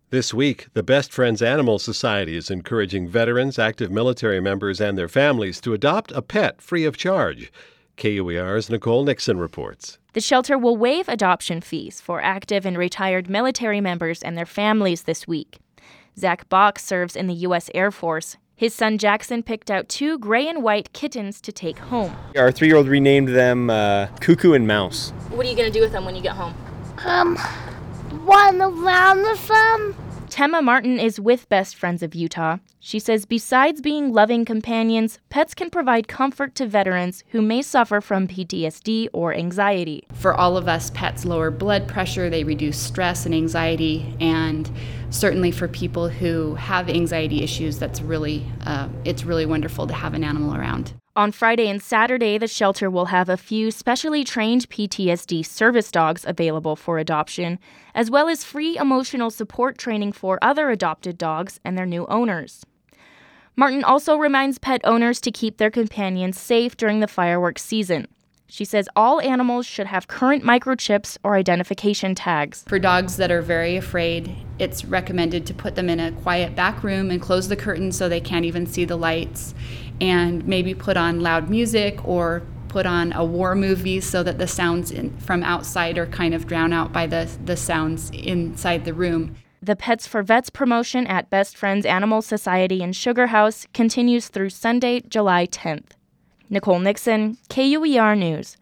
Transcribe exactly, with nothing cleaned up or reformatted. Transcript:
This week, the Best Friends Animal Society is encouraging veterans, active military members, and their families to adopt a pet free of charge. K U E R's Nicole Nixon reports. The shelter will waive adoption fees for active and retired military members and their families this week. Zach Bach serves in the U S Air Force. His son Jackson picked out two gray and white kittens to take home. Our three-year-old renamed them uh, Cuckoo and Mouse. What are you going to do with them when you get home? Um, run around with them. Temma Martin is with Best Friends of Utah. She says besides being loving companions, pets can provide comfort to veterans who may suffer from P T S D or anxiety. For all of us, pets lower blood pressure, they reduce stress and anxiety, and certainly for people who have anxiety issues, that's really, uh, it's really wonderful to have an animal around. On Friday and Saturday, the shelter will have a few specially trained P T S D service dogs available for adoption, as well as free emotional support training for other adopted dogs and their new owners. Martin also reminds pet owners to keep their companions safe during the fireworks season. She says all animals should have current microchips or identification tags. For dogs that are very afraid, it's recommended to put them in a quiet back room and close the curtains so they can't even see the lights, and maybe put on loud music or put on a war movie so that the sounds in, from outside are kind of drowned out by the, the sounds inside the room. The Pets for Vets promotion at Best Friends Animal Society in Sugar House continues through Sunday, July tenth. Nicole Nixon, K U E R News.